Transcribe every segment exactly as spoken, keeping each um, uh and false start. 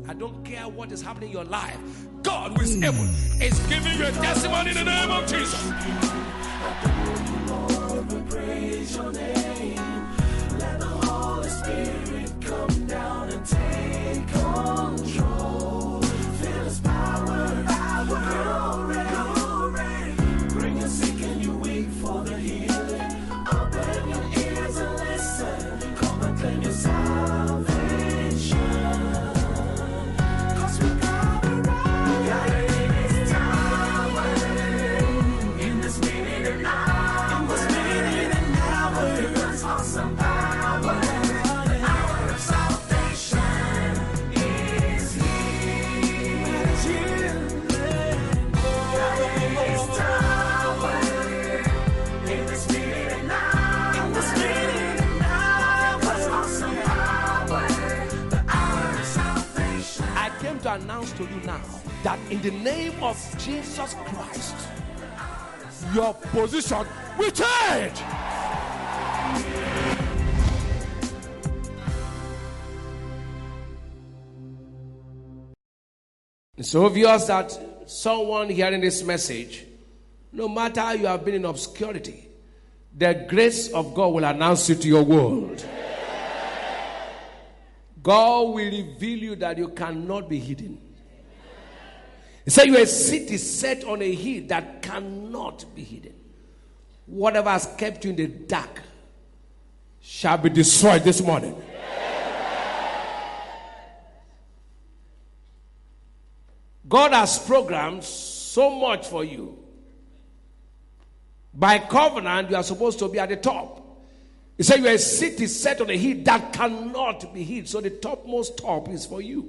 I don't care what is happening in your life. God who is able is giving you a testimony in the name of Jesus. Lord, we praise your name. Let the Holy Spirit come down and take control. Feel his power, power, glory, glory. Bring your sick and your weak for the healing. Open your ears and listen. Come and claim your salvation. To announce to you now that in the name of Jesus Christ, your position will change. It's obvious that someone hearing this message, no matter how you have been in obscurity, the grace of God will announce you to your world. God will reveal you that you cannot be hidden. He said you are a city set on a hill that cannot be hidden. Whatever has kept you in the dark shall be destroyed this morning. God has programmed so much for you. By covenant, you are supposed to be at the top. He said you are a city set on a hill that cannot be hid. So the topmost top is for you.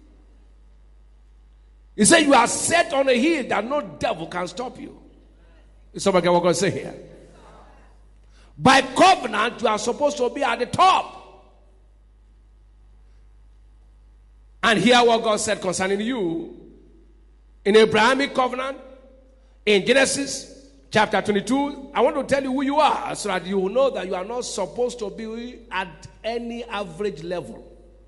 He said you are set on a hill that no devil can stop you. Is somebody what God say here? By covenant, you are supposed to be at the top. And hear what God said concerning you. In Abrahamic covenant, in Genesis chapter twenty-two, I want to tell you who you are so that you will know that you are not supposed to be at any average level.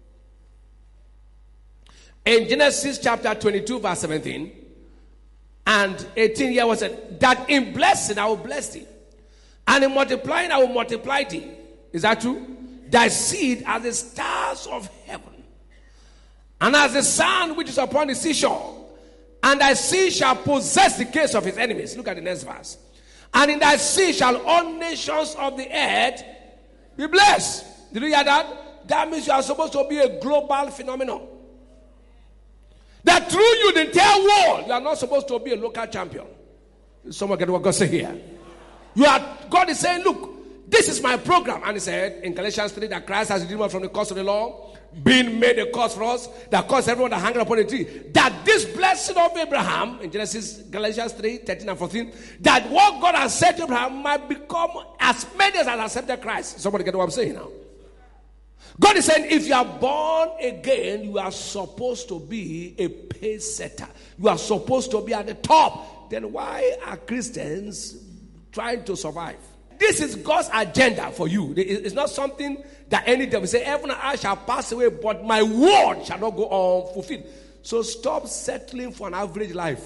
In Genesis chapter twenty-two, verse seventeen and eighteen, here was said that in blessing I will bless thee, and in multiplying I will multiply thee. Is that true? Thy seed as the stars of heaven, and as the sun which is upon the seashore. And thy seed shall possess the gates of his enemies. Look at the next verse. And in thy seed shall all nations of the earth be blessed. Did you hear that? That means you are supposed to be a global phenomenon. That through you, the entire world, you are not supposed to be a local champion. Someone get what God say here. You are. God is saying, look, this is my program. And he said in Galatians three that Christ has redeemed us from the curse of the law, being made a curse for us, that caused everyone that hanging upon a tree. That this blessing of Abraham, in Genesis, Galatians three, thirteen and fourteen, that what God has said to Abraham might become as many as has accepted Christ. Somebody get what I'm saying now? God is saying, if you are born again, you are supposed to be a pace setter. You are supposed to be at the top. Then why are Christians trying to survive? This is God's agenda for you. It's not something that any devil say, heaven and earth shall pass away, but my word shall not go unfulfilled. So stop settling for an average life.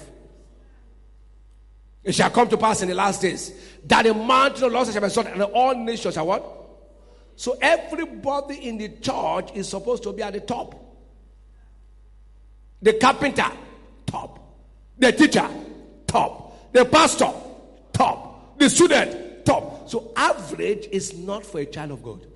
It shall come to pass in the last days that the mountain of the Lord shall be exalted, and all nations shall what? So everybody in the church is supposed to be at the top. The carpenter, top. The teacher, top. The pastor, top. The student, top. So average is not for a child of God.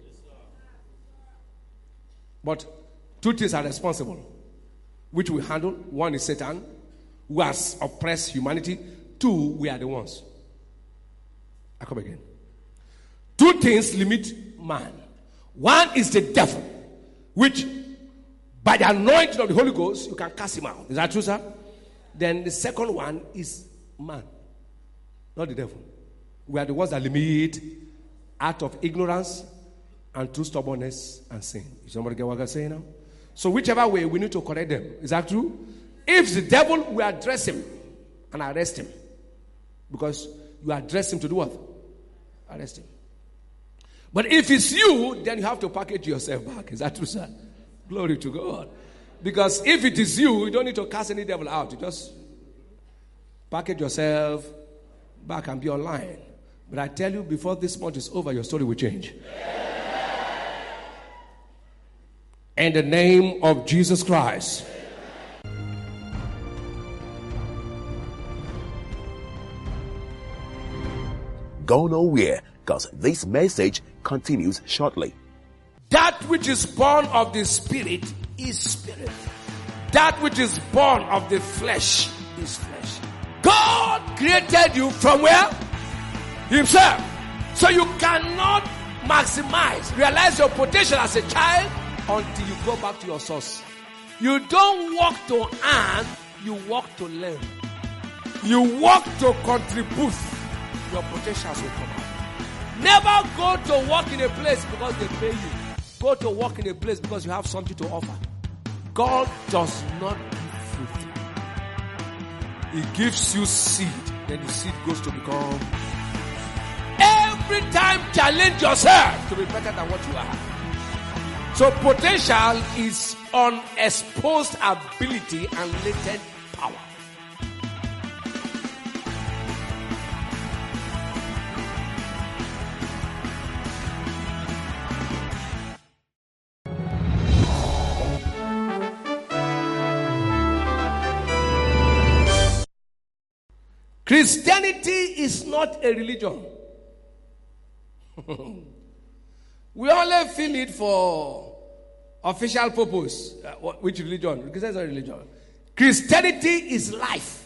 But two things are responsible, which we handle. One is Satan, who has oppressed humanity. Two, we are the ones. I come again. Two things limit man. One is the devil, which by the anointing of the Holy Ghost, you can cast him out. Is that true, sir? Then the second one is man, not the devil. We are the ones that limit out of ignorance and through stubbornness and sin. Is somebody get what I'm saying now? So whichever way, we need to correct them. Is that true? If it's the devil, we address him and arrest him. Because you address him to do what? Arrest him. But if it's you, then you have to package yourself back. Is that true, sir? Glory to God. Because if it is you, you don't need to cast any devil out. You just package yourself back and be online. But I tell you, before this month is over, your story will change. In the name of Jesus Christ. Go nowhere, because this message continues shortly. That which is born of the Spirit is spirit. That which is born of the flesh is flesh. God created you from where? Himself. So you cannot maximize, realize your potential as a child until you go back to your source. You don't walk to earn, you walk to learn. You walk to contribute. Your potentials will come out. Never go to work in a place because they pay you. Go to work in a place because you have something to offer. God does not give fruit. He gives you seed. Then the seed goes to become. Every time challenge yourself to be better than what you are. So potential is unexposed ability and latent power. Christianity is not a religion. We only feel it for official purpose. Uh, which religion? Christianity is not a religion. Christianity is life.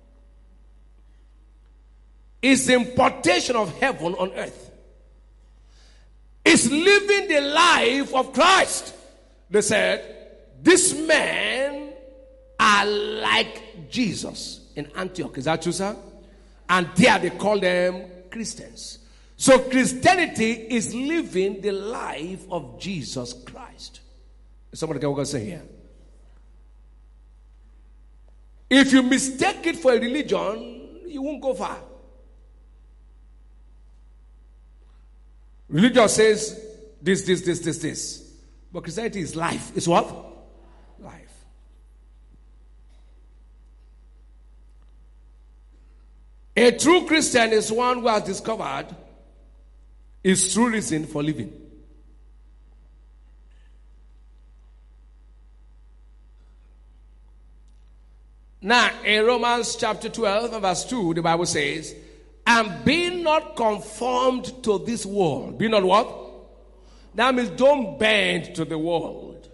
It's the importation of heaven on earth. It's living the life of Christ. They said, these men are like Jesus in Antioch. Is that true, sir? And there they call them Christians. So Christianity is living the life of Jesus Christ. Somebody get what I'm saying here? If you mistake it for a religion, you won't go far. Religion says this, this, this, this, this. But Christianity is life. It's what? Life. A true Christian is one who has discovered his true reason for living. Now, in Romans chapter twelve, verse two, the Bible says, and be not conformed to this world. Be not what? That means don't bend to the world.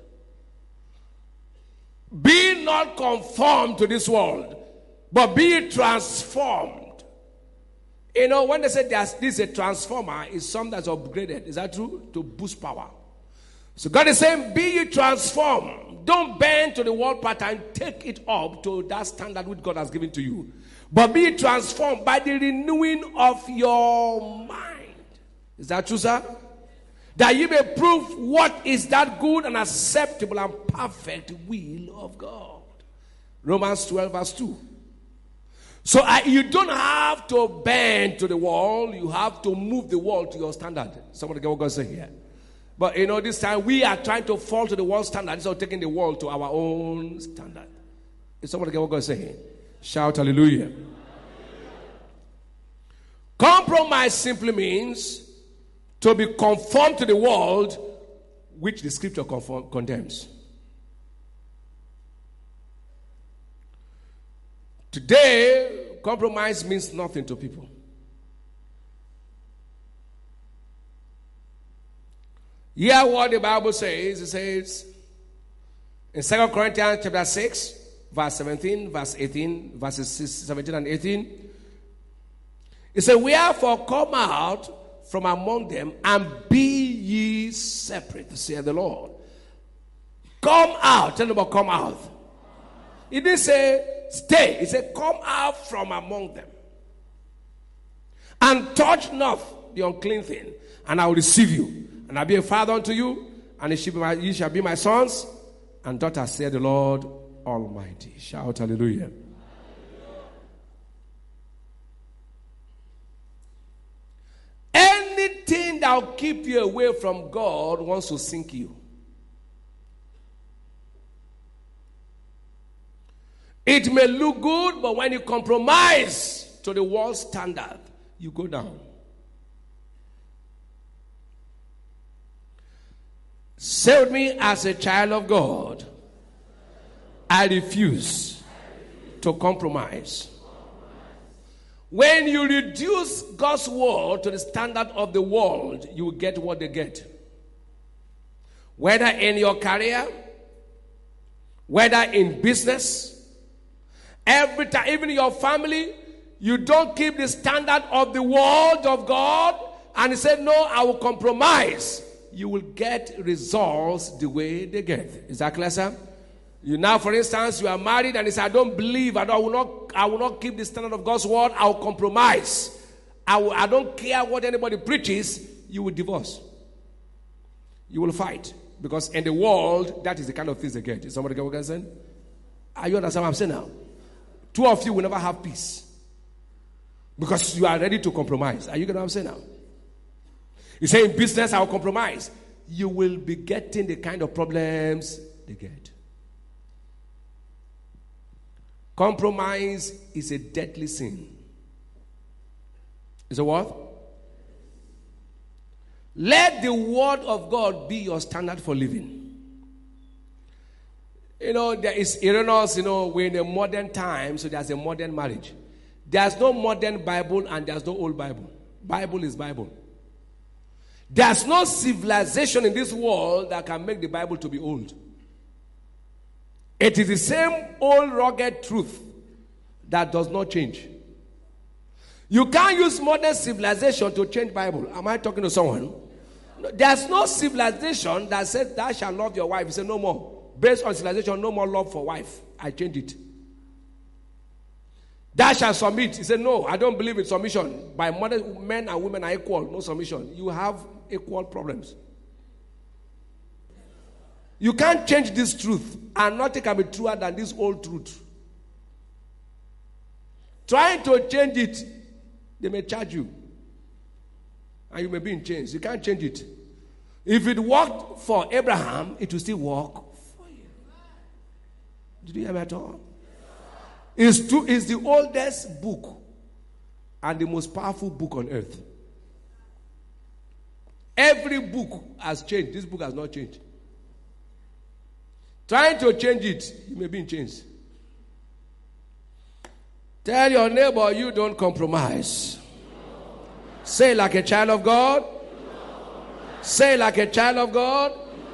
Be not conformed to this world, but be transformed. You know, when they say there's, this is a transformer, it's something that's upgraded. Is that true? To boost power. So God is saying, be ye transformed. Don't bend to the world pattern. Take it up to that standard which God has given to you. But be transformed by the renewing of your mind. Is that true, sir? That you may prove what is that good and acceptable and perfect will of God. Romans twelve, verse two. So uh, you don't have to bend to the wall. You have to move the wall to your standard. Somebody get what God said here. But you know, this time we are trying to fall to the world standard instead of taking the world to our own standard. Is somebody get what God said here? Shout hallelujah. Hallelujah. Compromise simply means to be conformed to the world which the scripture conform, condemns. Today, compromise means nothing to people. Hear what the Bible says. It says in Second Corinthians chapter six, verse seventeen, verse eighteen, verses seventeen and eighteen. It says, wherefore come out from among them and be ye separate, saith the Lord. Come out. Tell them about come out. He didn't say stay. He said come out from among them. And touch not the unclean thing, and I will receive you. And I'll be a father unto you, and ye shall be my, ye shall be my sons and daughters, saith the Lord Almighty. Shout hallelujah. Anything that will keep you away from God wants to sink you. It may look good, but when you compromise to the world standard, you go down. Say with me, as a child of God, I refuse to compromise. When you reduce God's word to the standard of the world, you will get what they get. Whether in your career, whether in business, every time, even in your family, you don't keep the standard of the word of God, and you say, no, I will compromise. You will get results the way they get. Is that clear, sir? You now, for instance, you are married and you say, I don't believe, I, don't, I, will not, I will not keep the standard of God's word, I will compromise. I, will, I don't care what anybody preaches, you will divorce. You will fight. Because in the world, that is the kind of things they get. Is somebody get what I'm saying? Are you understand what I'm saying now? Two of you will never have peace. Because you are ready to compromise. Are you getting what I'm saying now? You say in business, I will compromise. You will be getting the kind of problems they get. Compromise is a deadly sin. Is it what? Let the word of God be your standard for living. You know, there is erroneous, you know, we're in a modern time, so there's a modern marriage. There's no modern Bible and there's no old Bible. Bible is Bible. There's no civilization in this world that can make the Bible to be old. It is the same old rugged truth that does not change. You can't use modern civilization to change Bible. Am I talking to someone? There's no civilization that says thou shalt love your wife. You say no more. Based on civilization, no more love for wife. I change it. Thou shalt submit. He said no, I don't believe in submission. By modern men and women are equal. No submission. You have equal problems. You can't change this truth, and nothing can be truer than this old truth. Trying to change it, they may charge you. And you may be in chains. You can't change it. If it worked for Abraham, it will still work for you. Did you hear me at all? It's, too, it's the oldest book and the most powerful book on earth. Every book has changed. This book has not changed. Trying to change it, you may be in chains. Tell your neighbor you don't compromise. Say like a child of God. Say like a child of God.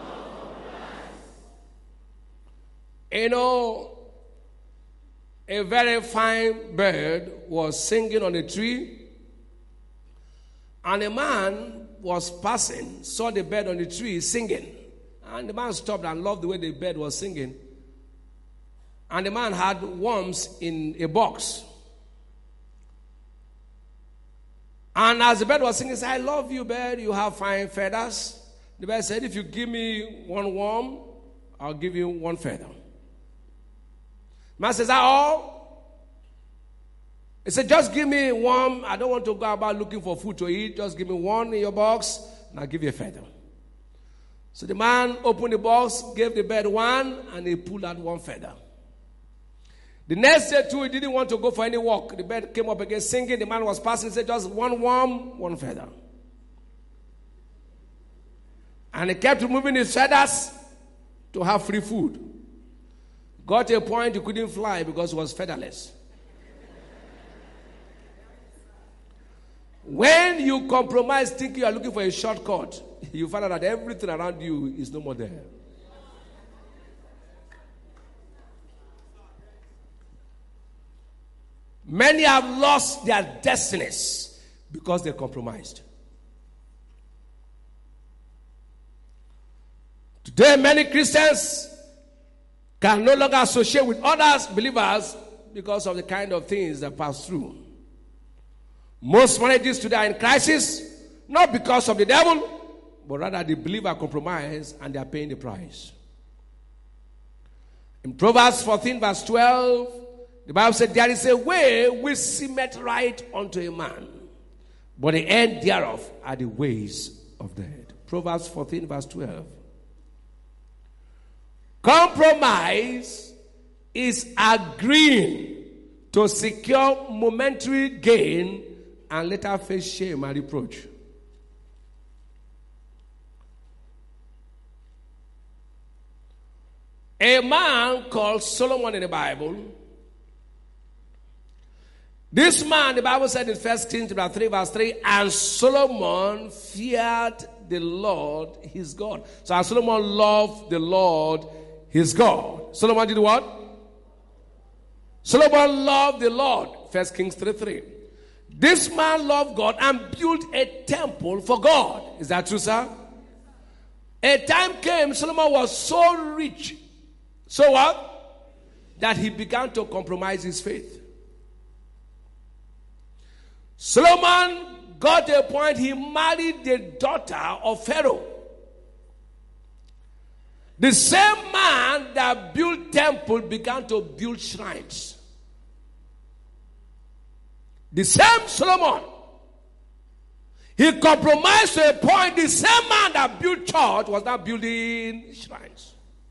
You know, a very fine bird was singing on a tree, and a man was passing, saw the bird on the tree singing. And the man stopped and loved the way the bird was singing. And the man had worms in a box. And as the bird was singing, he said, I love you, bird. You have fine feathers. The bird said, if you give me one worm, I'll give you one feather. The man says, is that all? He said, just give me one. I don't want to go about looking for food to eat. Just give me one in your box, and I'll give you a feather. So the man opened the box, gave the bird one, and he pulled out one feather. The next day too, he didn't want to go for any walk. The bird came up again singing. The man was passing, said just one worm, one feather. And he kept removing his feathers to have free food. Got to a point he couldn't fly because he was featherless. When you compromise thinking you are looking for a shortcut, you find out that everything around you is no more there. Many have lost their destinies because they compromised. Today, many Christians can no longer associate with others, believers, because of the kind of things they pass through. Most marriages today are in crisis, not because of the devil, but rather the believer compromise and they are paying the price. In Proverbs fourteen verse twelve, the Bible said, there is a way which seemeth right unto a man, but the end thereof are the ways of death. Proverbs fourteen verse twelve. Compromise is agreeing to secure momentary gain and later face shame and reproach. A man called Solomon in the Bible. This man, the Bible said in First Kings chapter three, verse three, and Solomon feared the Lord his God. So as Solomon loved the Lord his God. Solomon did what? Solomon loved the Lord. First Kings three three. This man loved God and built a temple for God. Is that true, sir? A time came, Solomon was so rich. So what? That he began to compromise his faith. Solomon got to a point he married the daughter of Pharaoh. The same man that built temple began to build shrines. The same Solomon. He compromised to a point the same man that built church was now building shrines.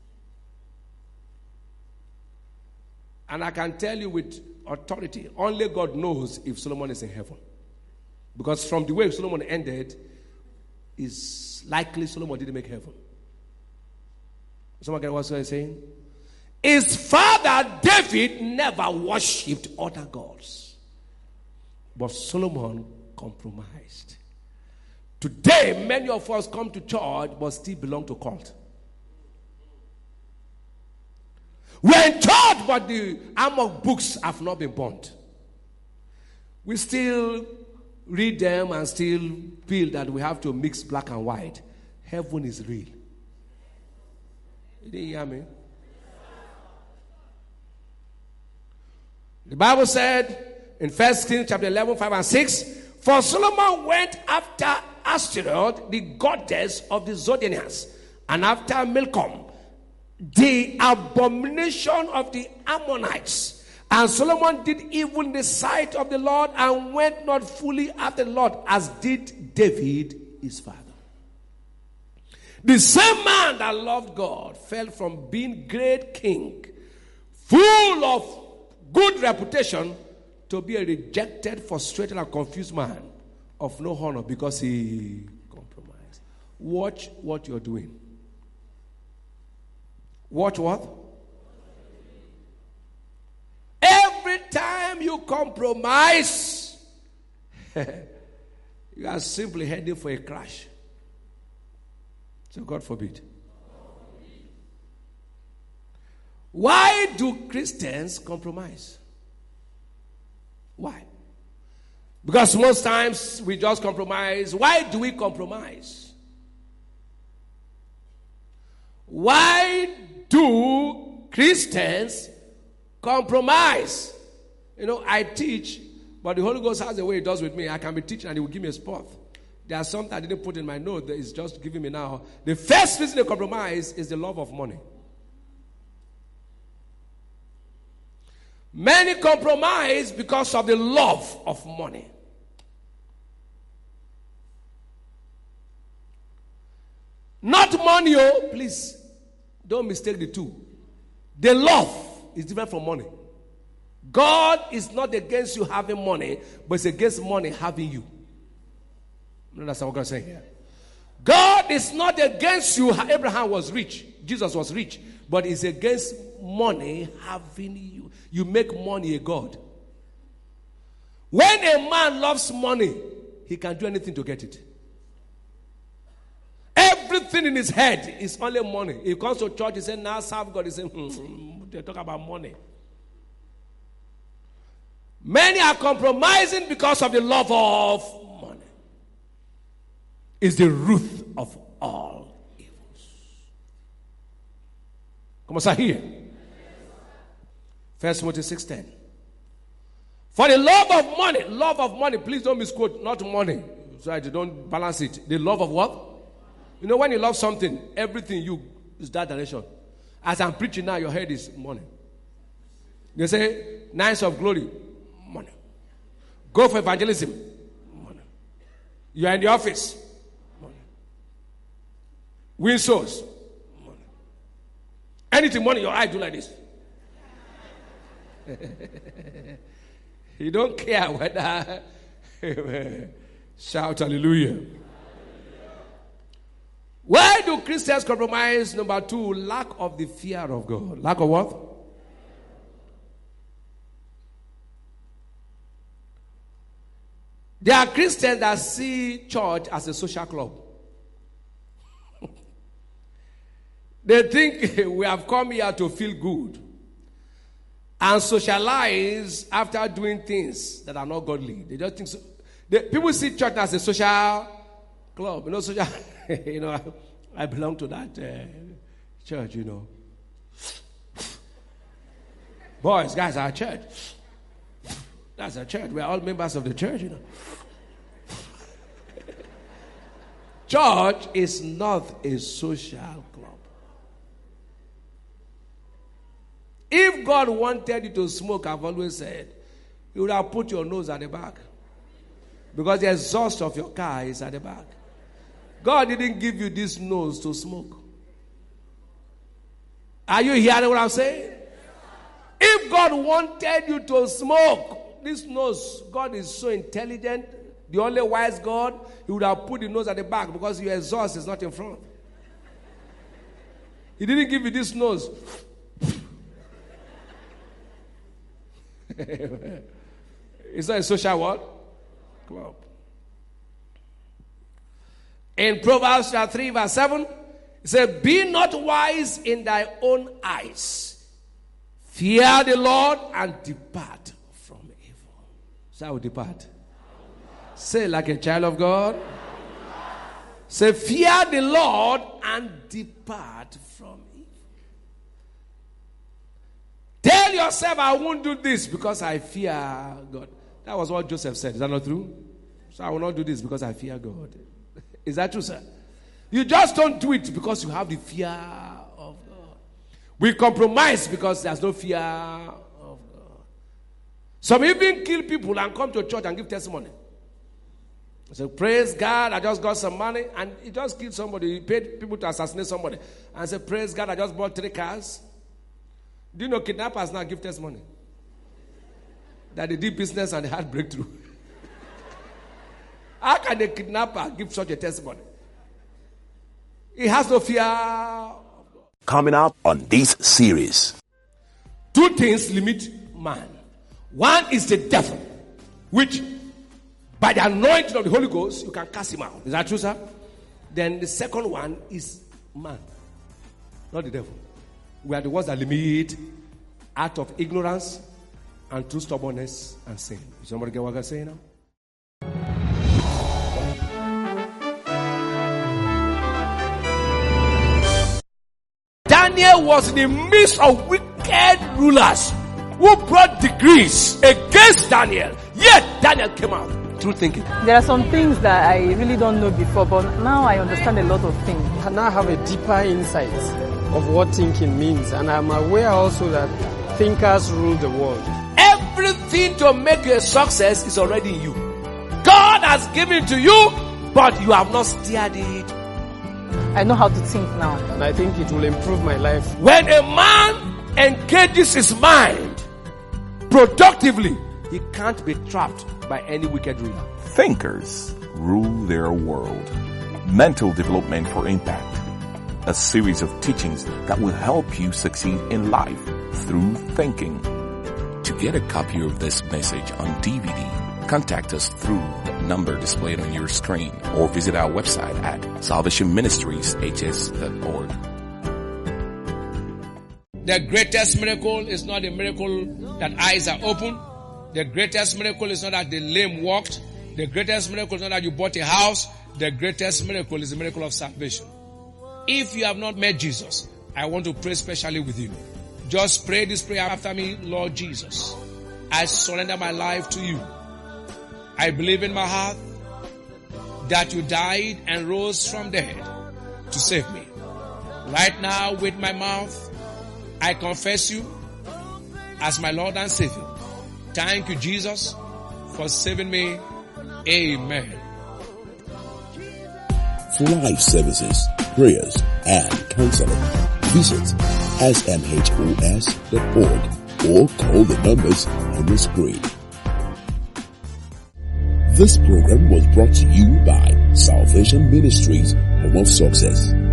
And I can tell you with authority, only God knows if Solomon is in heaven. Because from the way Solomon ended, it's likely Solomon didn't make heaven. Someone get what I'm saying? His father David never worshipped other gods. But Solomon compromised. Today, many of us come to church but still belong to cult. We're in church, but the arm of books have not been burnt. We still read them and still feel that we have to mix black and white. Heaven is real. You didn't hear me? The Bible said in First Kings chapter eleven, five and six, for Solomon went after Ashtoreth, the goddess of the Zidonians, and after Milcom, the abomination of the Ammonites. And Solomon did evil in the sight of the Lord and went not fully after the Lord, as did David his father. The same man that loved God fell from being great king, full of good reputation, to be a rejected, frustrated, and confused man of no honor because he compromised. Watch what you're doing. Watch what? Every time you compromise, you are simply heading for a crash. So God forbid. Why do Christians compromise? Why? Because most times we just compromise. Why do we compromise? Why do Christians compromise? You know, I teach, but the Holy Ghost has a way it does with me. I can be teaching and he will give me a spot. There are some that I didn't put in my note that is just giving me now. The first reason they compromise is the love of money. Many compromise because of the love of money. Not money, oh, please. Don't mistake the two. The love is different from money. God is not against you having money, but it's against money having you. That's what I'm saying here. God is not against you. Abraham was rich. Jesus was rich. But it's against money having you. You make money a god. When a man loves money, he can do anything to get it. Everything in his head is only money. He comes to church, he says, now serve God. He says, hmm, they talk about money. Many are compromising because of the love of money. It's the root of all evils. Come on, sir, here. First Timothy six ten. For the love of money, love of money, please don't misquote, not money. So I don't balance it. The love of what? You know, when you love something, everything you is that direction. As I'm preaching now, your head is money. They say, nights of glory, money. Go for evangelism, money. You are in the office, money. Win souls, money. Anything money, your eye do like this. He don't care whether. Shout hallelujah. Why do Christians compromise? Number two, lack of the fear of God. Lack of what? There are Christians that see church as a social club. They think we have come here to feel good and socialize after doing things that are not godly. They just think so. They, people see church as a social club. You know, social. You know, I, I belong to that uh, church. You know, boys, guys, our church. That's a church. We are all members of the church. You know, church is not a social club. If God wanted you to smoke, I've always said, He would have put your nose at the back. Because the exhaust of your car is at the back. God didn't give you this nose to smoke. Are you hearing what I'm saying? If God wanted you to smoke, this nose, God is so intelligent, the only wise God, He would have put the nose at the back because your exhaust is not in front. He didn't give you this nose. It's not a social what? Club. In Proverbs chapter three, verse seven, it says, be not wise in thy own eyes. Fear the Lord and depart from evil. So I will depart. Say like a child of God. Say, fear the Lord and depart from evil. Tell yourself, I won't do this because I fear God. That was what Joseph said. Is that not true? So I will not do this because I fear God. Is that true, sir? You just don't do it because you have the fear of God. We compromise because there's no fear of God. Some even kill people and come to church and give testimony. So praise God, I just got some money. And he just killed somebody. He paid people to assassinate somebody. And said, praise God, I just bought three cars. Do you know kidnappers now give testimony? That they did business and they had breakthrough. How can a kidnapper give such a testimony? He has no fear of God. Coming up on this series. Two things limit man. One is the devil, which by the anointing of the Holy Ghost, you can cast him out. Is that true, sir? Then the second one is man, not the devil. We are the ones that limit out of ignorance and through stubbornness and sin. Somebody get what I'm saying now? Daniel was in the midst of wicked rulers who brought decrees against Daniel. Yet Daniel came out through thinking. There are some things that I really don't know before, but now I understand a lot of things. I now have a deeper insight of what thinking means, and I'm aware also that thinkers rule the world. Everything to make you a success is already in you. God has given it to you, but you have not steered it. I know how to think now. And I think it will improve my life. When a man engages his mind productively, he can't be trapped by any wicked ruler. Thinkers rule their world. Mental development for impact. A series of teachings that will help you succeed in life through thinking. To get a copy of this message on D V D, contact us through the number displayed on your screen or visit our website at salvation ministries h s dot org. The greatest miracle is not a miracle that eyes are open. The greatest miracle is not that the lame walked. The greatest miracle is not that you bought a house. The greatest miracle is the miracle of salvation. If you have not met Jesus, I want to pray specially with you. Just pray this prayer after me. Lord Jesus, I surrender my life to you. I believe in my heart that you died and rose from the dead to save me. Right now, with my mouth, I confess you as my Lord and Savior. Thank you, Jesus, for saving me. Amen. For life services, prayers, and counseling, visit s m h o s dot org. or call the numbers on the screen. This program was brought to you by Salvation Ministries, Home of Success.